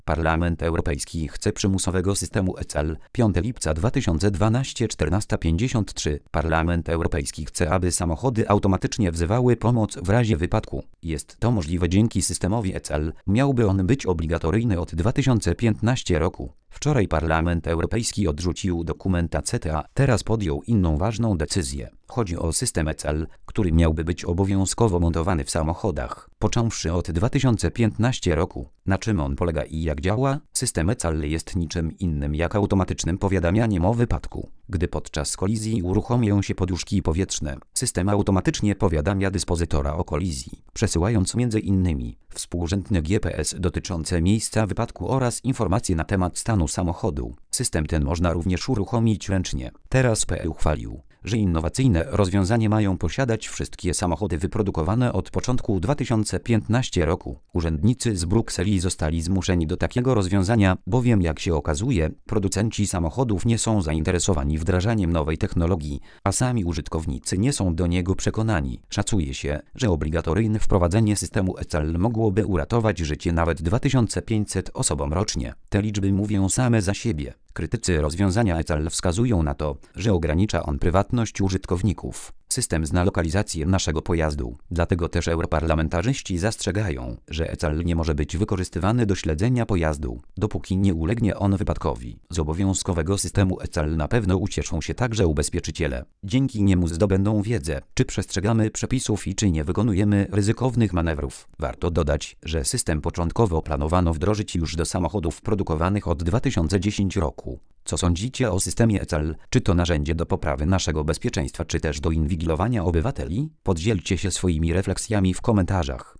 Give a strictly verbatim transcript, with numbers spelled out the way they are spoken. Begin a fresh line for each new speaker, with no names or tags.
Parlament Europejski chce przymusowego systemu E C L. piątego lipca dwa tysiące dwunastego czternaście pięćdziesiąt trzy. Parlament Europejski chce, aby samochody automatycznie wzywały pomoc w razie wypadku. Jest to możliwe dzięki systemowi E C L. Miałby on być obligatoryjny od dwa tysiące piętnastego roku. Wczoraj Parlament Europejski odrzucił dokumenta C T A, teraz podjął inną ważną decyzję. Chodzi o system E C L, który miałby być obowiązkowo montowany w samochodach, począwszy od dwa tysiące piętnastego roku. Na czym on polega i jak działa? System E C L jest niczym innym jak automatycznym powiadamianiem o wypadku. Gdy podczas kolizji uruchomią się poduszki powietrzne, system automatycznie powiadamia dyspozytora o kolizji, przesyłając między innymi współrzędne G P S dotyczące miejsca wypadku oraz informacje na temat stanu samochodu. System ten można również uruchomić ręcznie. Teraz P E uchwalił, że innowacyjne rozwiązanie mają posiadać wszystkie samochody wyprodukowane od początku dwa tysiące piętnastego roku. Urzędnicy z Brukseli zostali zmuszeni do takiego rozwiązania, bowiem jak się okazuje, producenci samochodów nie są zainteresowani wdrażaniem nowej technologii, a sami użytkownicy nie są do niego przekonani. Szacuje się, że obligatoryjne wprowadzenie systemu E C L mogłoby uratować życie nawet dwa tysiące pięćset osobom rocznie. Te liczby mówią same za siebie. Krytycy rozwiązania E C L wskazują na to, że ogranicza on prywatność użytkowników. System zna lokalizację naszego pojazdu, dlatego też europarlamentarzyści zastrzegają, że E C L nie może być wykorzystywany do śledzenia pojazdu, dopóki nie ulegnie on wypadkowi. Z obowiązkowego systemu E C L na pewno ucieszą się także ubezpieczyciele. Dzięki niemu zdobędą wiedzę, czy przestrzegamy przepisów i czy nie wykonujemy ryzykownych manewrów. Warto dodać, że system początkowo planowano wdrożyć już do samochodów produkowanych od dwa tysiące dziesiątego roku. Co sądzicie o systemie E C L? Czy to narzędzie do poprawy naszego bezpieczeństwa, czy też do inwigilowania obywateli? Podzielcie się swoimi refleksjami w komentarzach.